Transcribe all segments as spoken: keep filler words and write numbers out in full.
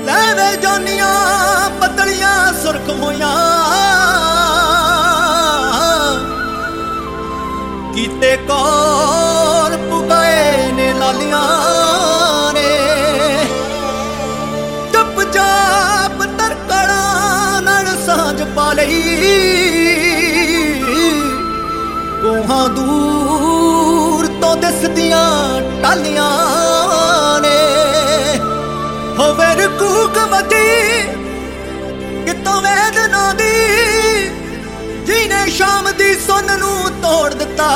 ਲੈਵੇ ਜਾਨੀਆਂ ਬਦਲੀਆਂ ਸੁਰਖ ਹੋਈਆਂ ਕੀਤੇ ਕੌਰ ਪੁਗਾਏ ਨੇ ਲਾਲੀਆਂ ਨੇ ਜਪ ਜਾਪ ਤਰਕੜਾਂ ਨਾਲ ਸਾਂਝ ਪਾ ਲਈ ਕੋਹਾਂ ਦੂਰ ਤੋਂ ਦਿਸਦੀਆਂ ਟਾਲੀਆਂ ਨੇ ਹੋਵੇ ਰਕੂਕ ਵਜੀ ਕਿਤੋਂ ਵੇਦਨਾ ਦੀ ਜਿਹਨੇ ਸ਼ਾਮ ਦੀ ਸੁਣ ਨੂੰ ਤੋੜ ਦਿੱਤਾ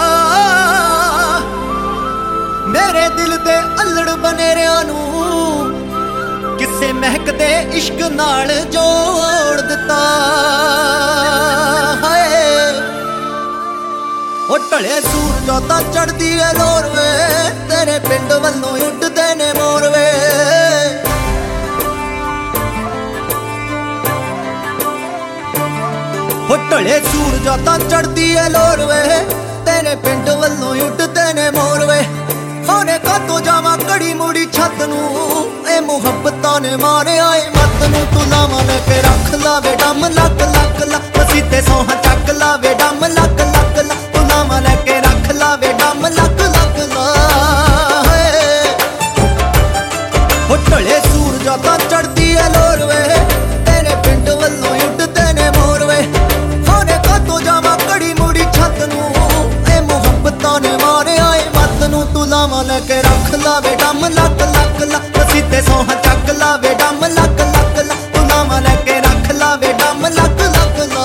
ਮੇਰੇ ਦਿਲ ਦੇ ਅਲੜ ਬਨੇਰਿਆਂ ਨੂੰ ਕਿਸੇ ਮਹਿਕਦੇ ਇਸ਼ਕ ਨਾਲ ਜੋੜ ਦਿੱਤਾ ਹਾਏ ਉਹ ਢਲੇ ਸੂਰਜਾਂ ਤਾਂ ਚੜਦੀ ਏ ਲੋਰ ਵੇ ਤੇਰੇ ਪਿੰਡ ਵੱਲੋਂ ਉੱਡਦੇ ਨੇ ਮੋਰ ਵੇ ਉਹ ਢਲੇ ਸੂਰਜਾਂ ਤਾਂ ਚੜਦੀ ਏ ਲੋਰ ਵੇ ਤੇਰੇ ਪਿੰਡ ਵੱਲੋਂ ਉੱਡਦੇ ਨੇ ਮੋਰ ਵੇ ਹੋਣੇ ਕਾਤੋਂ ਜਾਵਾਂ ਘੜੀ ਮੁੜੀ ਛੱਤ ਨੂੰ ਇਹ ਮੁਹੱਬਤਾਂ ਨੇ ਮਾਰਿਆ ਏ ਮੱਤ ਨੂੰ ਤੂੰ ਲਾਵਾਂ ਲੈ ਕੇ ਰੱਖ ਲਾਵੇ ਡੰਮ ਲੱਕ ਲੱਕ ਲਾ ਮਸੀਤੇ ਸੋਹਾਂ ਚੱਕ ਲਾਵੇ ਡੰਮ ਲੱਕ ਲੱਕ ਲਾ ਤੂੰ ਲਾਵਾਂ ਲੈ ਕੇ ਰੱਖ ਲਾਵੇ ਡੰਮ ਲੱਕ ਲੱਕ ਲਾ ਉਹ ਢਲੇ ਸੂਰਜਾਂ ਤਾਂ ਚੜਦੀ ਏ ਲੋਰ ਵੇ ਤੇਰੇ ਪਿੰਡ ਵੱਲੋਂ ਉੱਡਦੇ ਨੇ ਮੋਰ ਵੇ ਹੋਣੇ ਕਾਤੋਂ ਜਾਵਾਂ ਘੜੀ ਮੁੜੀ ਛੱਤ ਨੂੰ ਇਹ ਮੁਹੱਬਤਾਂ ਨੇ ਮਾਰਿਆ ਏ ਮੱਤ ਨੂੰ ਤੂੰ ਲਾਵਾਂ ਲੈ ਕੇ ਰੱਖ ਲਾਵੇ ਡੰਮ ਲੱਕ ਲੱਕ ਲਾ ਮਸੀਤੇ ਸੋਹਾਂ ਚੱਕ ਲਾਵੇ ਡੰਮ ਲੱਕ ਲੱਕ ਲਾ ਤੂੰ ਲਾਵਾਂ ਲੈ ਕੇ ਰੱਖ ਲਾਵੇ ਡੰਮ ਲੱਕ ਲੱਕ ਲਾ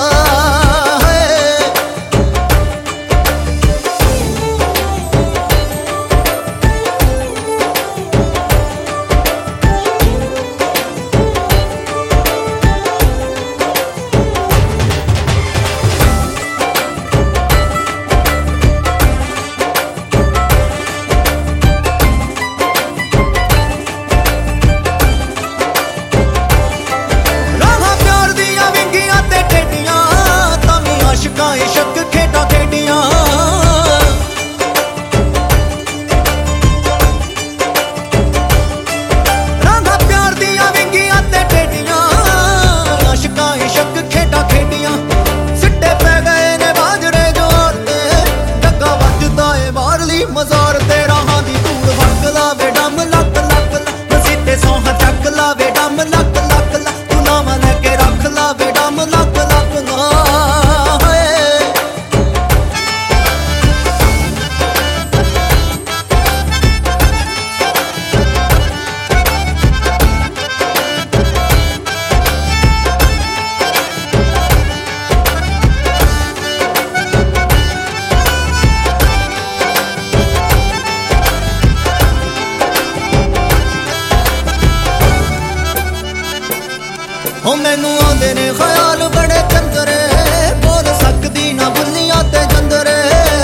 ਮਜ਼ਾਰ ਤੇ ਰਾਹਾਂ ਦੀ ਧੂੜ ਵਰਗ ਲਾਵੇ ਡੰਮ ਲੱਕ ਲੱਕ ਲਾ ਮਸੀਤੇ ਸੋਹਾਂ ਚੱਕ ਲਾਵੇ ਡੰਮ ਲੱਕ ਲੱਕ ਲਾ ਤੂੰ ਲਾਵਾਂ ਲੈ ਕੇ ਰੱਖ ਲਾਵੇ ਡੰਮ ਲੱਕ ਲੱਕ ਲਾ ਹੋ ਮੈਨੂੰ ਆਉਂਦੇ ਨੇ ਖਿਆਲ ਬੜੇ ਚੰਦਰੇ ਬੋਲ ਸਕਦੀ ਨਾ ਬੁੱਲੀਆਂ ਤੇ ਜੰਦਰੇ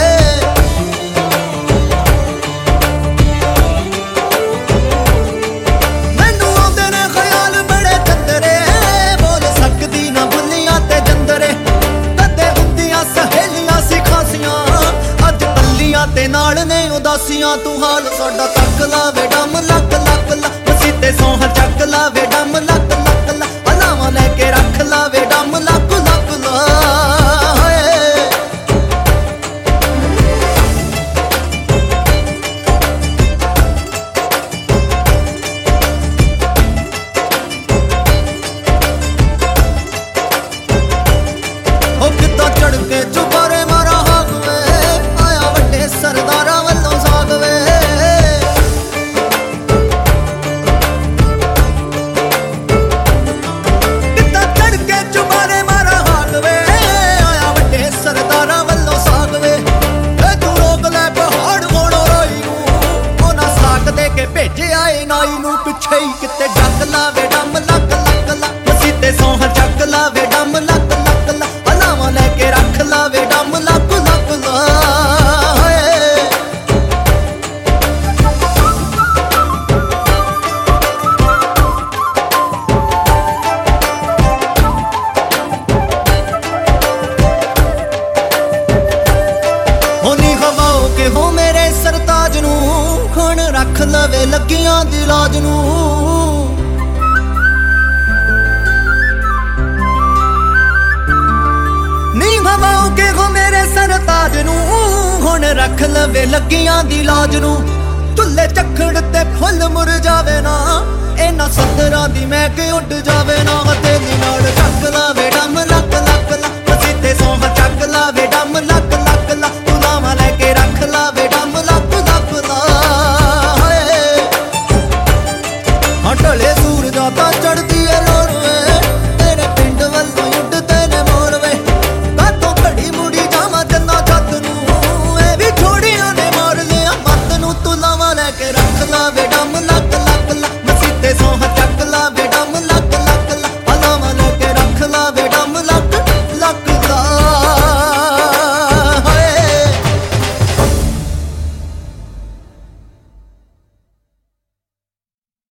ਮੈਨੂੰ ਆਉਂਦੇ ਨੇ ਖਿਆਲ ਬੜੇ ਚੰਦਰੇ ਬੋਲ ਸਕਦੀ ਨਾ ਬੁੱਲੀਆਂ ਤੇ ਜੰਦਰੇ ਕਦੇ ਹੁੰਦੀਆਂ ਸਹੇਲੀਆਂ ਸੀ ਖਾਸੀਆਂ ਅੱਜ ਪੱਲੀਆਂ ਤੇ ਨਾਲ ਨੇ ਉਦਾਸੀਆਂ ਤੂੰ ਹਾਲ ਸਾਡਾ ਤੱਕ ਲਾਵੇ ਡੰਮ ਲੱਕ ਲੱਕ ਲਾ ਮਸੀਤੇ ਸੋਹਾਂ ਚੱਕ ਲਾਵੇ ਡੰਮ ਲੱਕ ਲੱਕ ਲਾ ਲੈ ਕੇ ਰੱਖ ਲਾਵੇ ਡੰਮ ਲੱਕ ਲੱਕ ਲਾ ਉਹ ਕਿੱਦਾਂ ਚੜ ਕੇ ਚੁਬਾਰੇ ਮਾਰਾ ਹਾਕ ਵੇ ਆਇਆ ਵੱਡੇ ਸਰਦਾਰਾਂ ਵੱਲੋਂ ਸਾਗ ਵੇ ਭੇਜਿਆ ਏ ਨਾਈ ਨੂੰ ਪਿੱਛੇ ਹੀ ਕਿਤੇ ਡੱਕ ਲਾਵੇ ਡੰਮ ਲੱਕ ਲੱਕ ਲਾ ਮਸੀਤੇ ਸੋਹਾਂ ਚੱਕ ਲਾਵੇ ਡੰਮ ਲੱਕ ਲੱਕ ਲਾ ਅਲਾਵਾਂ ਲੈ ਕੇ ਰੱਖ ਲਾਵੇ ਡੰਮ ਲੱਕ ਲੱਕ ਲਾ ਹੋਨੀ ਹਵਾਓ ਕੇ ਹੋ ਮੇਰੇ ਸਰਤਾਜ ਨੂੰ ਰੱਖ ਲਵੇ ਲੱਗੀਆਂ ਦੀ ਲਾਜ ਨੂੰ ਹਵਾਓ ਕੇ ਹੋ ਮੇਰੇ ਸਰਤਾਜ ਨੂੰ ਹੁਣ ਰੱਖ ਲਵੇ ਲੱਗੀਆਂ ਦੀ ਲਾਜ ਨੂੰ ਝੁੱਲੇ ਚੱਖੜ ਤੇ ਫੁੱਲ ਮੁਰਝਾਵੇ ਨਾ ਇਹਨਾਂ ਸੱਤਰਾਂ ਦੀ ਮੈਂ ਕਿ ਉੱਡ ਜਾਵੇ ਨਾ ਤੇਰੀ ਨਾਲ ਚੱਕ ਲਾਵੇ ਡੰਮ ਲੱਕ ਲੱਕ ਲੱਕ ਸਿੱਧੇ ਸੋਹ ਚੱਕ ਲਾਵੇ ਡੰਮ ਲੱਕ ਲੱਕ ਲੱਕ ਤੁਲਾਵਾਂ ਲੈ ਕੇ ਰੱਖ ਲਾਵੇ ਡੰਮ ਲੱਕ ਲੱਕ ਲਾ ਹਾਂ ਢਲੇ ਸੂਰਜਾਂ ਤਾਂ ਚੜਦੀ ਏ ਲੋਰ ਵੇ ਤੇਰੇ ਪਿੰਡ ਵੱਲੋਂ ਉੱਡਦੇ ਨੇ ਮੋਰ ਵੇ ਕਾਤੋਂ ਘੜੀ ਮੁੜੀ ਜਾਵਾਂ ਜੰਨਾ ਛੱਤ ਨੂੰ ਇਹ ਵੀ ਛੋੜੀਆਂ ਨੇ ਮਾਰ ਲਿਆ ਮੱਤ ਨੂੰ ਤੁਲਾਵਾਂ ਲੈ ਕੇ ਰੱਖ ਲਾਵੇ ਡੰਮ ਲੱਕ ਲੱਕ ਲੱਕ ਸਿੱਧੇ ਸੋਹ ਚੱਕ ਲਾਵੇ